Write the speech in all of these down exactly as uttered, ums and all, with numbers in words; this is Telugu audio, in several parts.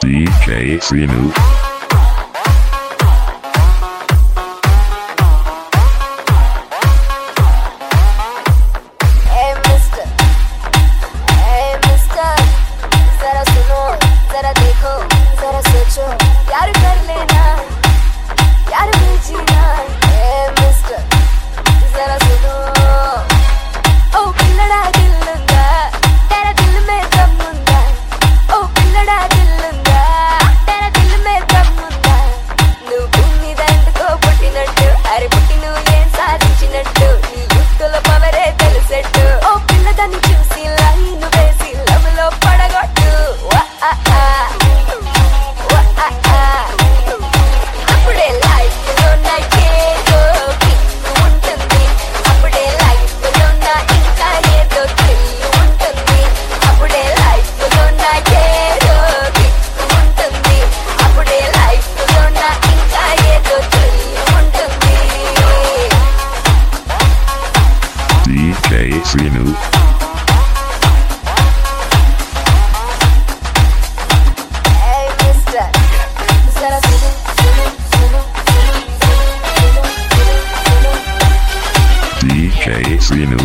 D J Srinu. Hey mister, hey mister, जरा सुनो, जरा देखो, जरा सोचो, प्यार कर लेना, प्यार में जीना। Hey mister, जरा सुनो, ओ पिल्लड़ा दिल लूंगा, तेरा दिल में दम लूंगा, ओ पिल्लड़ा दिल लूंगा, तेरा दिल में दम लूंगा। నువ్వు భూమి దండుకో పుట్టినట్టు, అరే పుట్టి నువ్వు ఏం సాధించినట్టు, నీ యుక్తుల పవరే తెలిసెట్టు. ఓ పిల్లదాన్ని చూసి లైన్ వేసి లవ్ లో పడగొట్టు. వా ఆ ఆ, వా ఆ ఆ. అప్పుడే లైఫ్ లో నాకేదో కిక్ ఉంటుంది, అప్పుడే లైఫ్ లో నా ఇంకా ఏదో థ్రిల్ ఉంటుంది, అప్పుడే లైఫ్ లో నాకేదో కిక్ ఉంటుంది, అప్పుడే లైఫ్ లో నా ఇంకా ఏదో థ్రిల్ ఉంటుంది. D J Srinu. Hey mister, जरा सुनो, सुनो, सुनो, सुनो, सुनो, सुनो, सुनो. D J Srinu.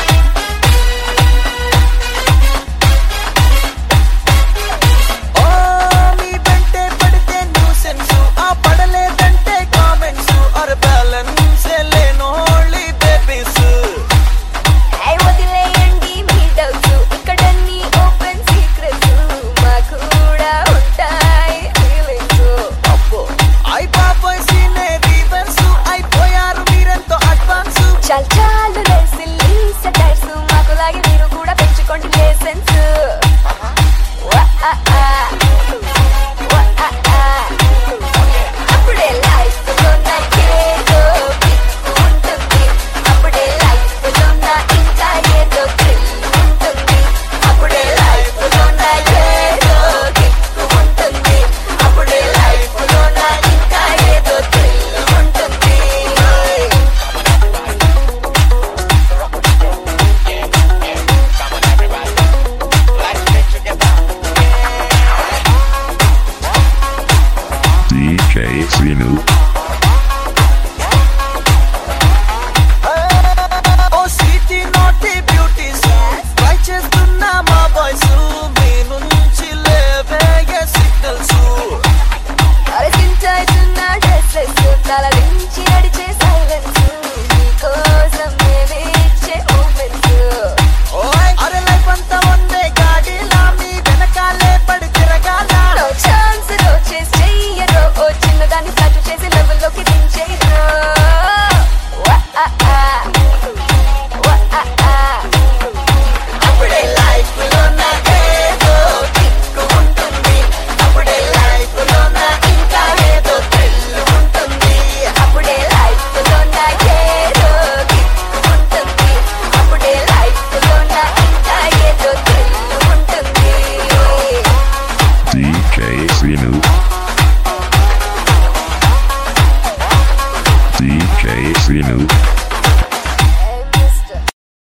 ఓ నీ వెంటే పడితే న్యూసెన్స్, ఆ పడలేదంటే కామెంట్స్, అరే బ్యాలెన్స్ లేనోళ్ళి బేబీస్. Hey వదిలేయండి మీ డౌట్స్, ఇక్కడన్నీ ఓపెన్ సీక్రెట్స్, మాకు కూడా ఉంటాయి ఫీలింగ్స్. అబ్బో ఐ బాబాయ్ సీనే రివర్స్, అయిపోయారు మీరెంతో అడ్వాన్స్. చాలు చాలు రే సిల్లీ సెటైర్స్, మాకు లాగే మీరు కూడా పెంచుకోండి లైసెన్స్. వా ఆ ఆ, వా ఆ ఆ. అప్పుడే లైఫ్ లో నాకేదో కిక్ ఉంటుంది, అప్పుడే లైఫ్ లో నా ఇంకా ఏదో థ్రిల్ ఉంటుంది, అప్పుడే లైఫ్ లో నాకేదో కిక్ ఉంటుంది, అప్పుడే లైఫ్ లో నా ఇంకా ఏదో థ్రిల్ ఉంటుంది. D J Srinu. ఓ సిటీ నాటి బ్యూటీస్, ట్రై చేస్తున్నా మా బాయ్స్, మీ నుంచి లేవే సిగ్నల్స్. అరే సించాయితున్న డ్రెస్సెస్, తల నుంచి నడిచే సైలెన్స్, నీకోసం మేమే ఇచ్చే మూమెంట్స్. ఓయ్ అరే లైఫ్ అంతా వందే గాడిలా, మీ వెనకాలే పడి తిరగాల. నో ఛాన్స్ రో చేసి చెయ్యరో, ఓ చిన్నదాన్ని ఫ్లాట్ చేసి లెవెల్లోకి దించేయరో. వా ఆ ఆ, వా ఆ ఆ. అప్పుడే లైఫ్ లో నాకేదో కిక్ ఉంటుంది, అప్పుడే లైఫ్ లో నా ఇంకా ఏదో థ్రిల్ ఉంటుంది, అప్పుడే లైఫ్ లో నాకేదో కిక్ ఉంటుంది, అప్పుడే లైఫ్ లో నా ఇంకా ఏదో థ్రిల్ ఉంటుంది. D J Srinu. D J Srinu.